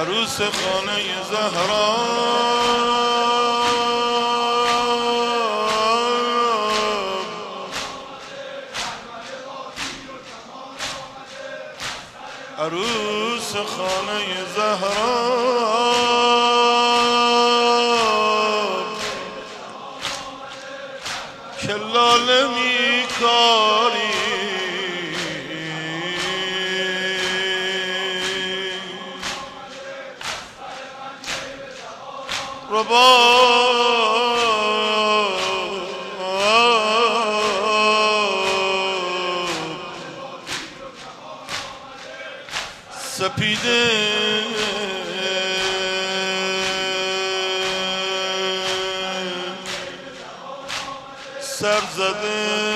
عروس خانه زهرا عروس خانه زهرا که لاله میکاری سپیده سر زده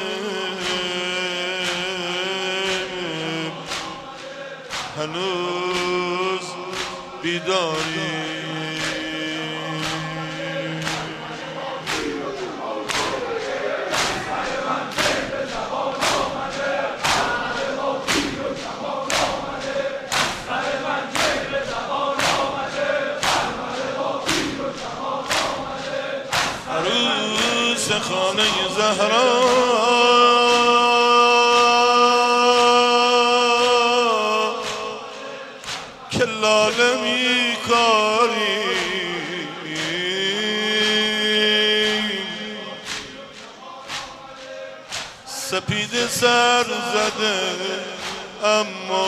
هنوز بیداری خانه زهرا که لاله میکاری سپیده سر زده اما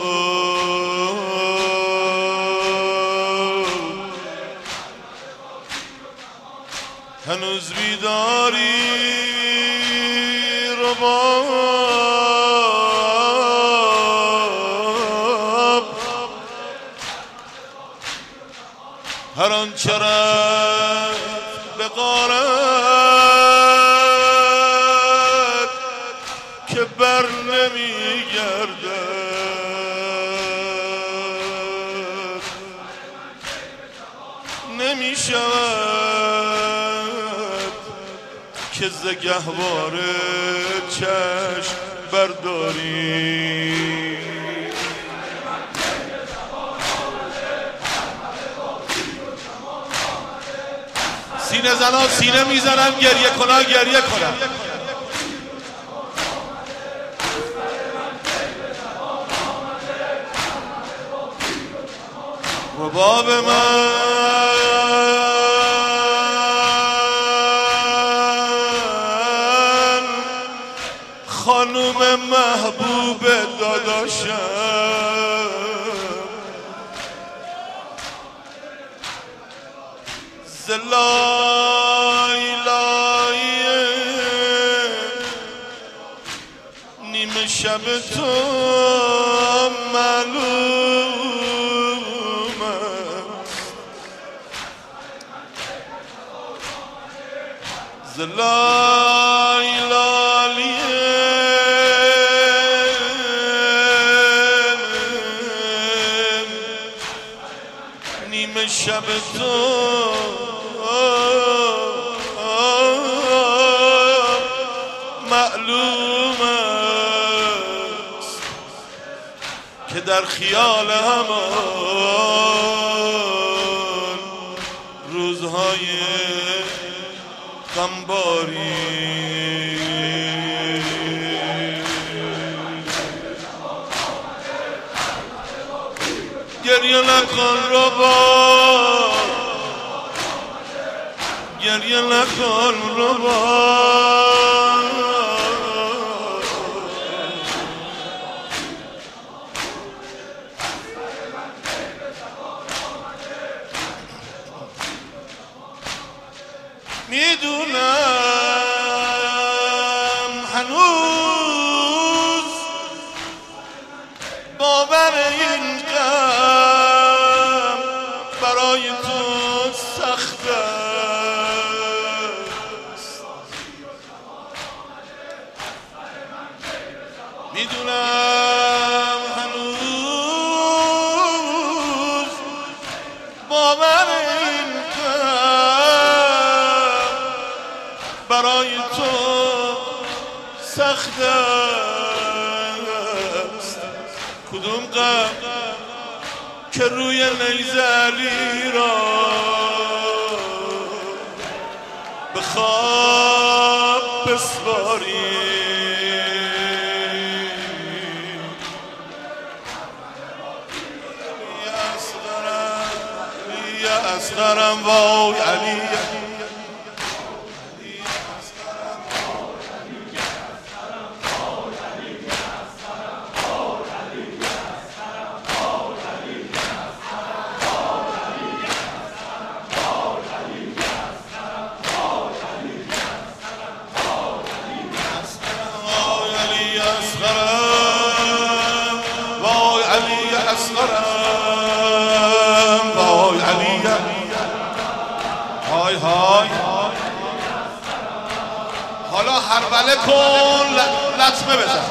هنوز بیداری رباب هر آنچه رفت به غارت که بر نمیگردد نمیشود که ز گهواره چشم برداری سینه زنان سینه میزنن گریه کنن گریه کنن رباب من خانوم محبوب داداشم زلای لایه نیمه شب تو معلوم است زلای لالیه نیمه شب تو معلوم است که در خیال همان روزهای غمباری گریه نکن رباب گریه نکن رباب میدونم هنوز باور این غم برای تو سخت است میدونم هنوز باور این غم برای تو سخت است کدوم غم که که روی نیزه علی را به خواب بسپاری. اصغرم وای علی حالا هربله کن لطمه بزن.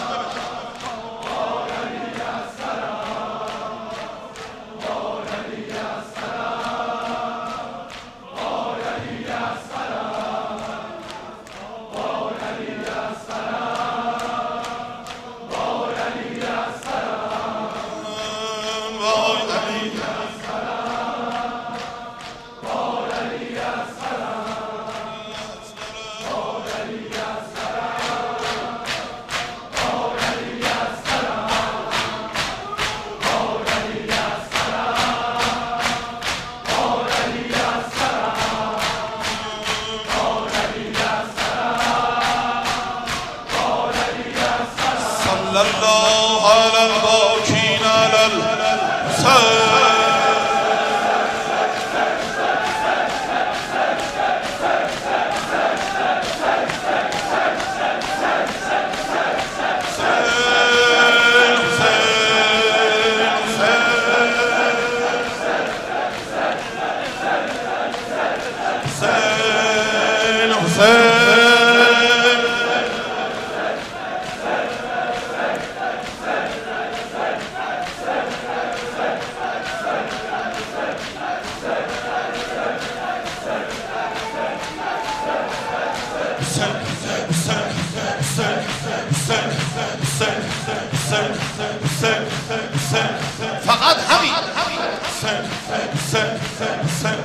صلی الله علی الباکین علی الحسین. فقط همین